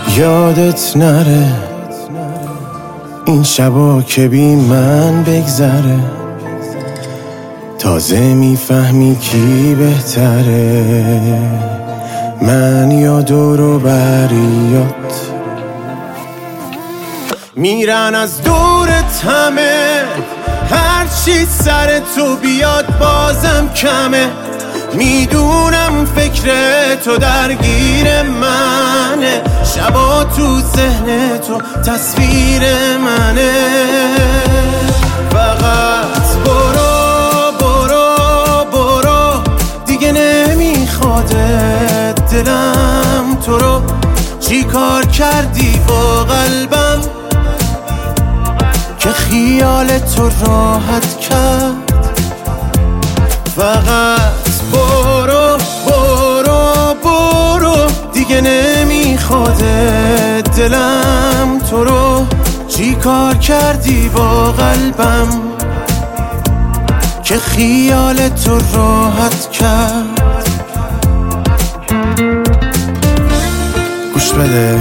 یادت نره این شبا که بی من بگذره، تازه میفهمی کی بهتره، من یا دور و بریات. میرن از دورت همه، هرچی سر تو بیاد بازم کمه. میدونم فکر تو درگیر منه، شبا تو ذهن تو تصویر منه. فقط برو برو برو، دیگه نمیخوادت دلم تو رو. چی کار کردی با قلبم که خیال تو راحت کرد؟ فقط برو برو برو، دیگه نمیخوادت دلم تو رو. چی کار کردی با قلبم که خیال تو راحت کرد؟ گوش بده،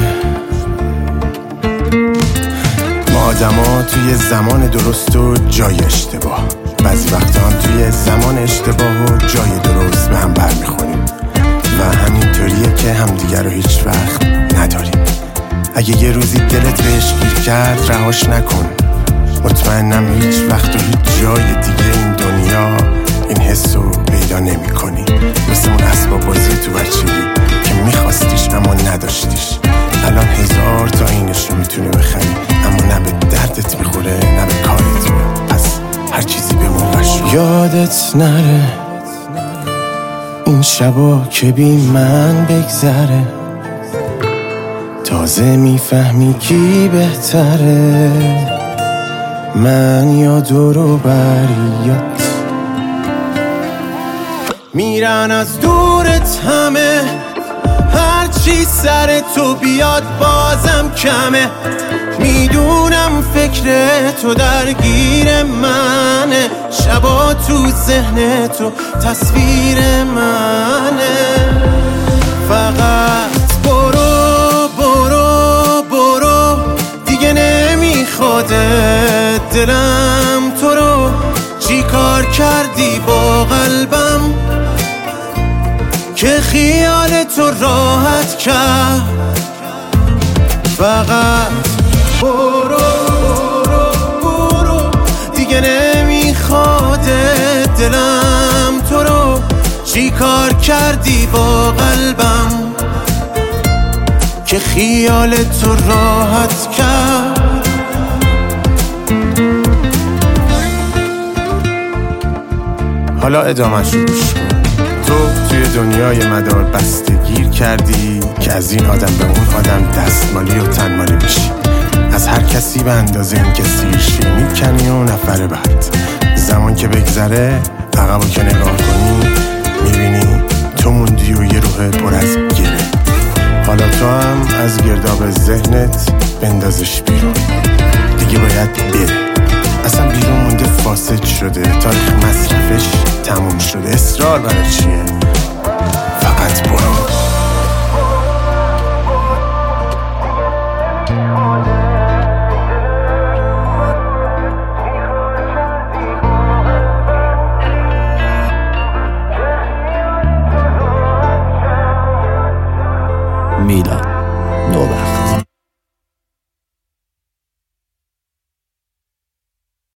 ما آدما توی زمان درست و جای اشتباه، بعضی وقتا هم توی زمان اشتباه و جای درست به هم برمیخوریم و همینطوریه که همدیگر رو هیچ وقت نداریم. اگه یه روزی دلت بهش گیر کرد رهاش نکن، مطمئنم هیچ وقت و هیچ جای دیگه این دنیا این حسو پیدا نمی کنی. مثل اون اسباب بازی تو بچگی که میخواستیش اما نداشتیش، الان 1000 تا اینش رو میتونی بخری اما نه به دردت میخوره نه به کارت میاد. پس هر چیزی به موقعش. یادت نره این شبا که بی من بگذره، تازه میفهمی کی بهتره، من یا دور و بریات. میرن از دورت همه، هرچی سر تو بیاد بازم کمه. میدونم فکر تو درگیر منه، شبا تو ذهن تو تصویر منه. فقط برو برو برو، دیگه نمیخوادت دلم تو رو. چی کار کردی با قلبم که خیال تو راحت کرد؟ فقط برو برو برو، دیگه نمیخوادت دلم تو رو. چی کار کردی با قلبم که خیال تو راحت کرد؟ حالا ادامه‌ش رو گوش کن. تو توی دنیای مدار بسته گیر کردی که از این آدم به اون آدم دستمالی و تنمالی بشی، از هر کسی به اندازه این که سیرشی میکنی و نفره بعد. زمان که بگذره عقبو که نگاه کنی میبینی تو موندی و یه روح پر از گره. حالا تو هم از گرداب ذهنت بندازش بیرون، دیگه باید بره. اصلا بیرون مونده، فاسد شده، تاریخ مصرفش تموم شده. اصرار برای چیه؟ فقط برو. میلاد نوبخت.